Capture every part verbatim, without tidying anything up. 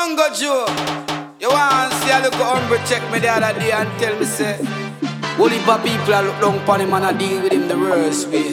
Bongo Joe. You want to see a look Umbre check me the other day and tell me say only for people I look down upon him and I deal with him the worst way.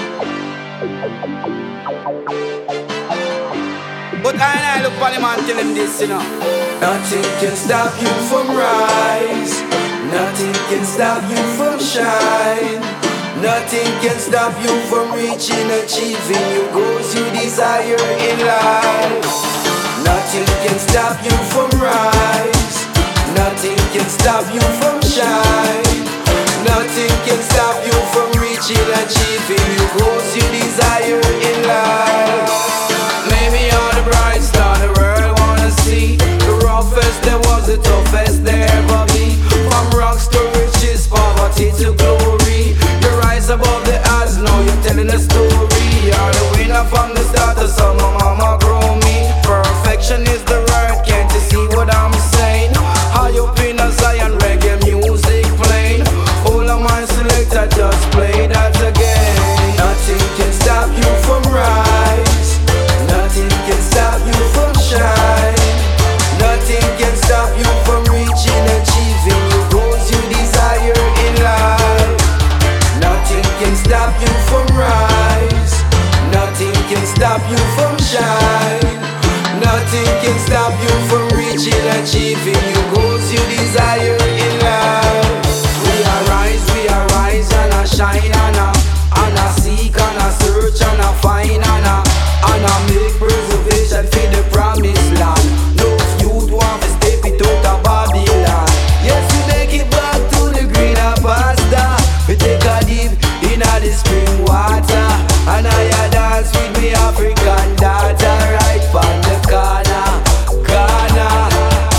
But I and I look upon him and tell him this, you know. Nothing can stop you from rise. Nothing can stop you from shine. Nothing can stop you from reaching, achieving your goals you desire in life. Nothing can stop you from rise. Nothing can stop you from shine. Nothing can stop you from reaching, achieving your goals you desire in life. Maybe you're the bright star the world wanna see. The roughest there was the toughest there ever be. From rocks to riches, poverty to glory. You rise above the odds, now you're telling a story. You're the winner from the start, so my mama grow me. Perfection is the word, can't you see what I'm saying? High up in a Zion, reggae music playing. All of my selector just play that again. Nothing can stop you from rise. Nothing can stop you from shine. Nothing can stop you from reaching, achieving your goals you desire in life. Nothing can stop you from rise. Nothing can stop you from shine. Nothing can stop you from reaching, achieving your goals you desire in life. We arise, we arise and I shine and I, and I seek and I search and I find and I, and I make preservation for the promised land. No youth want to step it out of Babylon. Yes, we make it back to the greener pasture. We take a dip in the spring water, and I dance with me African daughter right from the corner, corner.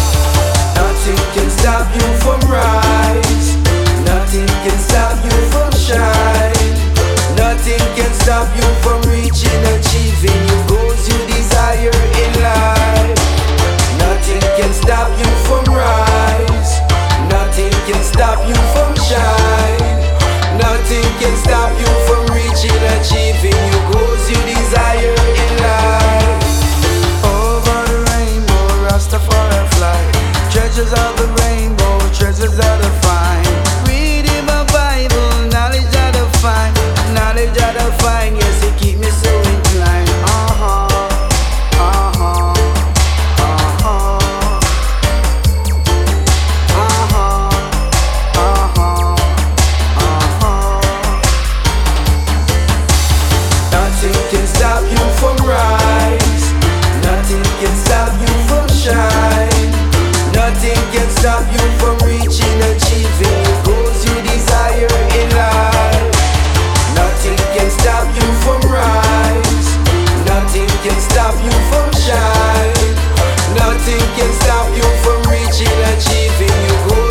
Nothing can stop you from rise. Nothing can stop you from shine. Nothing can stop you from reaching, achieving your goals you desire in life. Nothing can stop you from rise. Nothing can stop you from shine. Nothing can stop you from reaching, achieving your goals you desire in life. Over the rainbow, Rastafari fly. Treasures of the rainbow, treasures of the fine. Reading my Bible, knowledge of the fine. Knowledge of the fine, yes, it keep me so inclined. Uh-huh, uh-huh, uh-huh, uh-huh, uh-huh, uh-huh. Nothing can stop you from rise. Nothing can stop you from shine. Nothing can stop you from reaching, achieving your goals you desire in life. Nothing can stop you from rise. Nothing can stop you from shine. Nothing can stop you from reaching, achieving your goals.